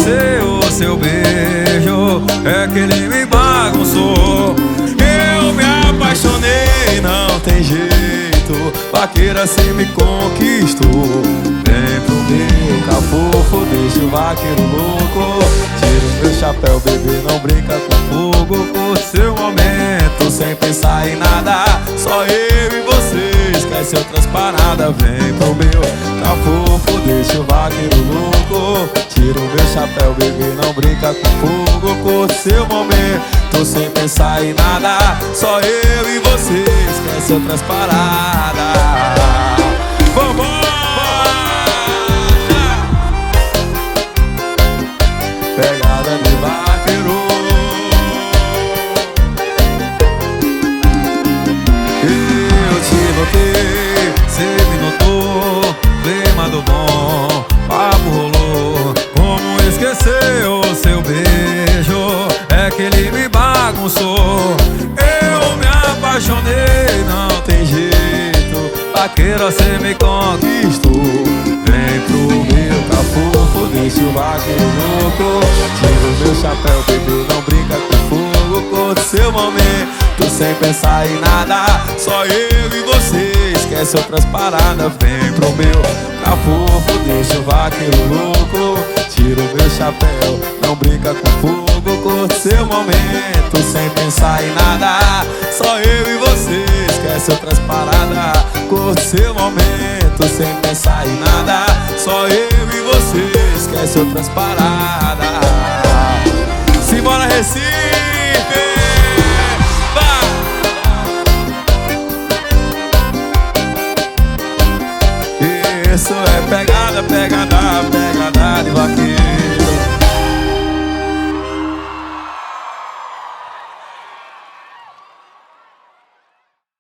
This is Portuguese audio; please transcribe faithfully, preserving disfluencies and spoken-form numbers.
esqueceu o seu beijo, é que ele me bagunçou. Eu me apaixonei, não tem jeito, vaqueira cê me conquistou. Vem pro meu cafofo, deixa o vaqueiro louco. Tira o meu chapéu, bebê, não brinca com fogo. Curte seu momento, sem pensar em nada, só eu e você, esquece outras paradas. Vem pro meu cafofo, deixa o vaqueiro louco. Tira o meu chapéu, bebê, não brinca com fogo. Curte seu momento, sem pensar em nada, só eu e você, esquece outras paradas. Vambora! Pegada de vaqueiro. Eu te notei, cê me notou, clima do bom, papo rolou. Como esquecer o seu beijo, é que ele me bagunçou. Eu me apaixonei, não tem jeito, vaqueira cê me conquistou. Vem pro meu cafofo, deixa o vaqueiro louco. Tira o meu chapéu, bebê, não brinca com fogo. Curte seu momento, sem pensar em nada, só eu e você, esquece outras paradas. Vem pro meu cafofo, deixa o vaqueiro louco. Tira o meu chapéu, não brinca com fogo. Curte seu momento, sem pensar em nada, só eu e você, esquece outras paradas. Curte seu momento, sem pensar em nada, só eu e você, esquece outras paradas. Simbora, Recife! Vai! Isso é pegada, pegada, pegada